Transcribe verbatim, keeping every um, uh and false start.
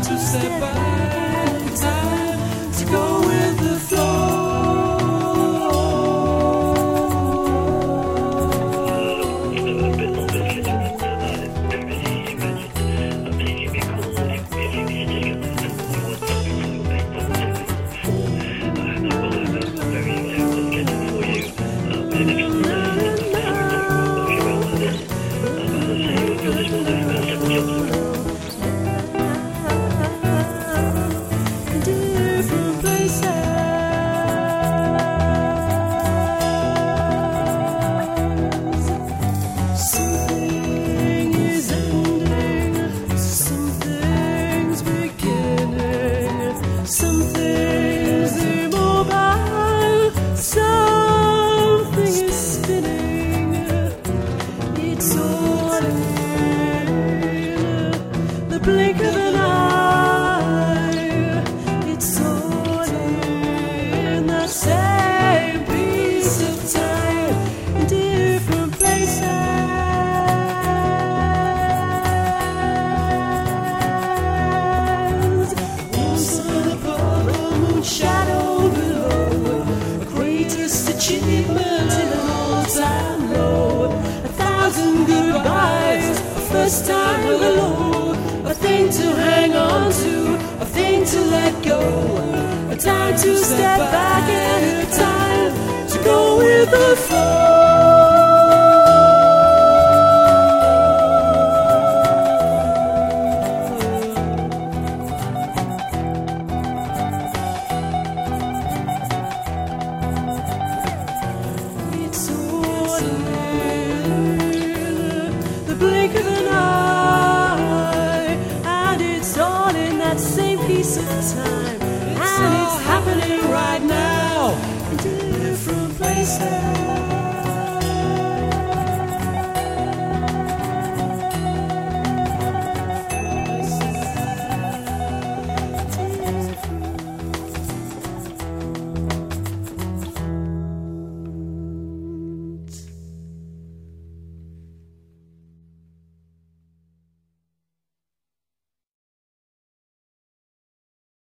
to step back, time to go with the flow. Blink of an eye, it's all in the same piece of time, in different places. Once above, the moon shadow below, the greatest achievement in an all-time low. A thousand goodbyes, a first time alone. A thing to hang on to, a thing to let go, a time to step back and a time to go with the flow. It's all in the blink of an eye, all in that same piece of time, and it's happening right now in different places.